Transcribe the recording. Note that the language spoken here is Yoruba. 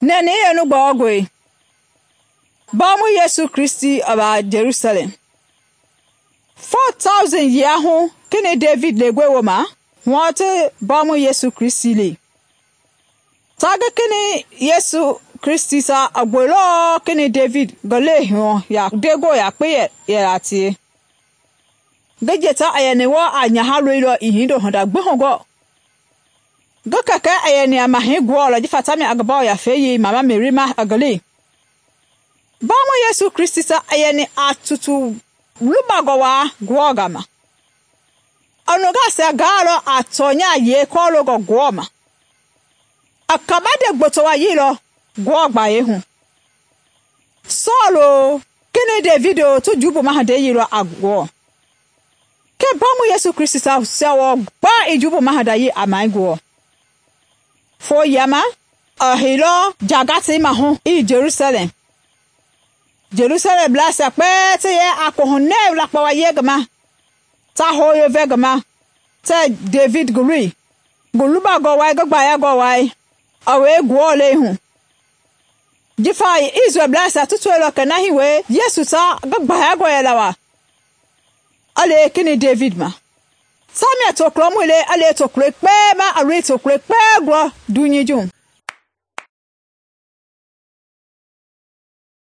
Nene yenu bagwe. Bamu Yesu Kristi aba Jerusalem. 4,000 yahu kini David legwe woma. Wate bamu Yesu Kristi li. Taga kini Yesu Kristi sa agwelo kini David gale hion ya dego ya pe ya ati. Gejeta ayene wa anyahalo ilo ihindo honda gbehongo. Gokaka ayene amahe gwola jifatami agaba ya feyi mama merima agale. Bamu Yesu Kristi sa ayene atutu lubagowa gwogama. Onoga se galo atonya ye kologo gwoma. Akabade gbotowa yilo gwogba yehu. Solo kini Davido tu jubu mahade yilo agwo. Ke bamu Yesu Kristi sa sewo gba ijubu mahada yi amagwo. Fo yama ahilo jagati mahu i Jerusalem. Jerusalem blasa pete ye akohone la pawa yegma. Ta hoyo vegma. Te David guri. Guluba go wai gba ya go wai. Awe gwo lehu. Jifai Israel blasa tutwelo kana hiwe Yesu sa gba ya go yelawa. Ale kini David ma. Sami atokro mu ile ale tokro pe ma are tokro pe gro dunyijun.